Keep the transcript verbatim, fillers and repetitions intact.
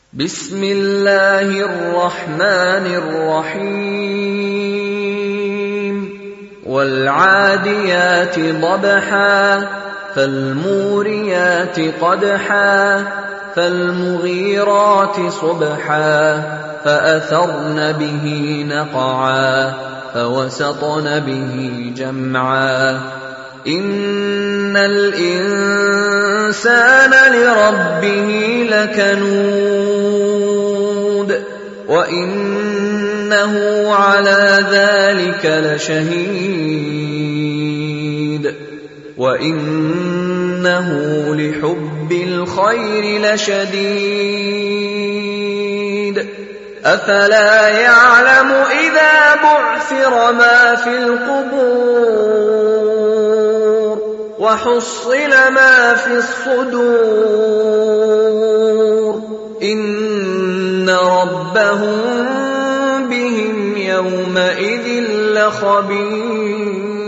بسم الله الرحمن الرحيم والعاديات ضبحا فالموريات قدحا فالمغيرات صبحا فأثرن به نقعا فوسطن به جمعا إن الإنسان لربه لكنود وإنه على ذلك لشهيد وإنه لحب الخير لشديد أفلا يعلم إذا بعثر ما في القبور وحصل ما في الصدور إن ربهم بهم يومئذ لخبير.